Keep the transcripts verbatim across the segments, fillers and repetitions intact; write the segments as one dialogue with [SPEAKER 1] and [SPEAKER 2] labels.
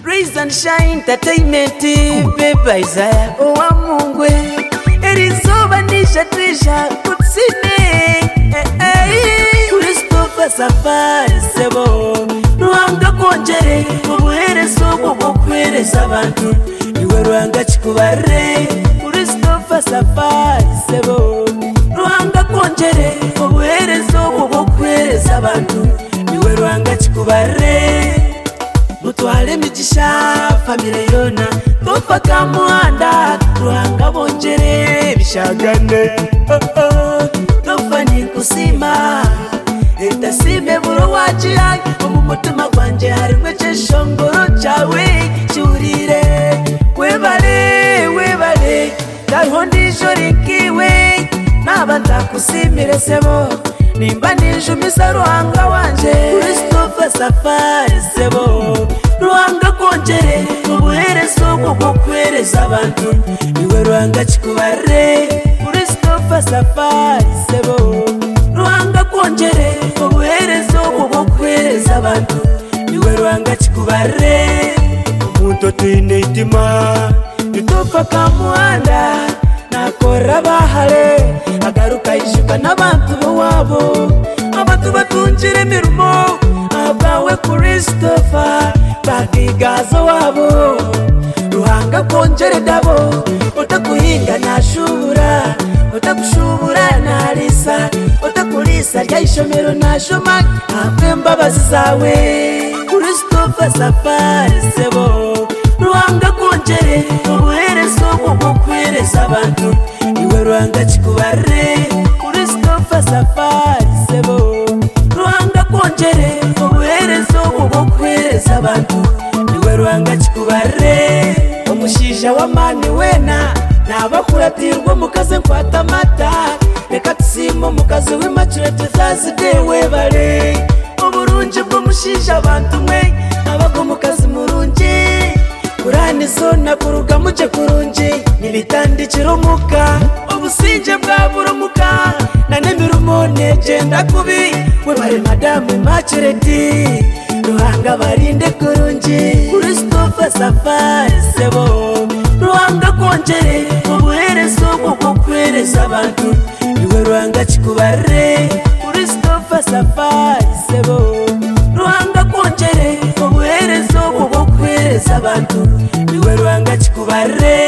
[SPEAKER 1] Praise and Shine Entertainment Beba Isaiah Owa Mungwe Erizoba Nisha Trisha Kutsine Christopher Safari Sebo Ruanga Konjere Ubuhere Sobo Bukwere Sabantu Iwe Ruanga Chikubare Christopher Safari Sebo Ruanga Konjere Ubuhere Sobo Bukwere Sabantu Iwe Ruanga Chikubare Mutwale migisha famire yona Tofa kamuanda Ruanga bonjere bishagane oh, oh. Tofa ni kusima Enda sime buro wachia Omu mutima kwanje harimwe cheshongoro chawe Churire Webale, webale Kahondi shorinkiwe Nabanda kusimire sebo Nimba nijumisa Ruanga wanje Christopher Safari sebo Ruanga konjere Ubuhere sobo bukwereza abantu Iwe Ruanga chikubare Christopher Safari sebo Ruanga konjere Ubuhere sobo bukwereza abantu Iwe Ruanga chikubare Umuntu twine itima Nitofa kamuanda Nakora bahale Agaruka ishuka n'abantu bawabo Abantu batunjire mirumo Abawe Christopher Bakigazo wabo Ruhanga konjere dabo Otakuhinga nashubura Otakushubura nalisa Otakulisa ryaishomero nashoma Ambe mbabazi zawe Christopher Safari sebo Ruhanga konjere Ubuhere sobo bukwereza abantu Iwe Ruanga chikubare Christopher Safari sebo Ruanga konjere Ubuhere sobo bukwereza abantu Iwe Ruanga chikubare Omushisha wa mani wena Nabakuratirwa mukaze nkwata mata Reka tusimo mukaze w'Immaculate Thursday webale Uburunji bw'omushisha abantu mwe Abako mukazi murunji Kurani zona kuruga muje kurunji Nibitandikira umuka Obusinje bwabura muka Nanemirumo negenda kubi Webale Madame Immaculate Ruhanga barinde kurunji Christopher Safari sebo Ruhanga konjere Ubuhere sobo bukwereza abantu Iwe Ruanga chikubare Christopher Safari sebo Ruhanga konjere Ubuhere sobo bukwereza abantu Iwe Ruanga chikubare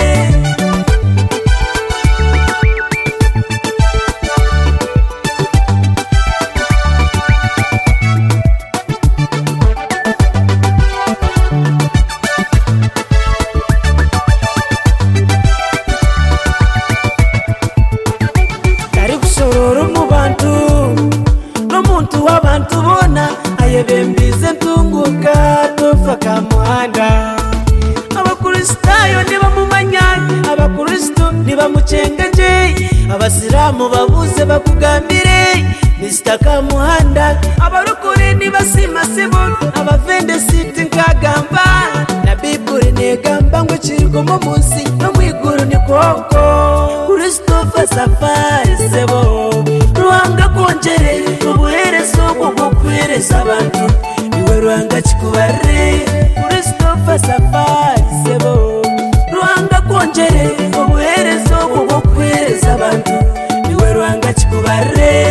[SPEAKER 1] Abantu bona ayebembize ntunguka tofa kamuhanda Abakristayo niba mumanya Abakristo niba mucengeje Abasilamu babuze bakugambire Mister Kamuhanda Abarokore niba simasebo Abavende siti nkagamba Na Bible negamba ngo kirikomo munsi no mwiguru ni koko Christopher Safari sebo Ruanga konjere Ubuhere sobo bukwereza abantu Iwe Ruanga chikubare Christopher Safari sebo Ruanga konjere Ubuhere sobo bukwereza abantu Iwe Ruanga chikubare